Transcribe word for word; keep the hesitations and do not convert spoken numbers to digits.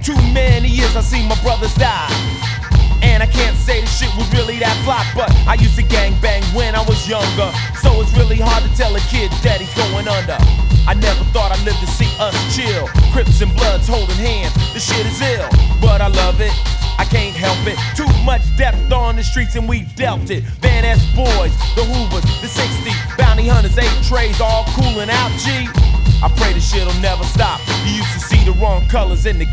Too many years I seen my brothers die, and I can't say the shit was really that fly, but I used to gang bang when I was younger, so it's really hard to tell a kid that he's going under. I never thought I'd live to see us chill, Crips and Bloods holding hands, the shit is ill, but I love it, I can't help it. Too much depth on the streets and we dealt it. Van S boys, the Hoovers, the sixty, bounty hunters, eight trays, all coolin' out, G. I pray the shit'll never stop. You used to see the wrong colors in the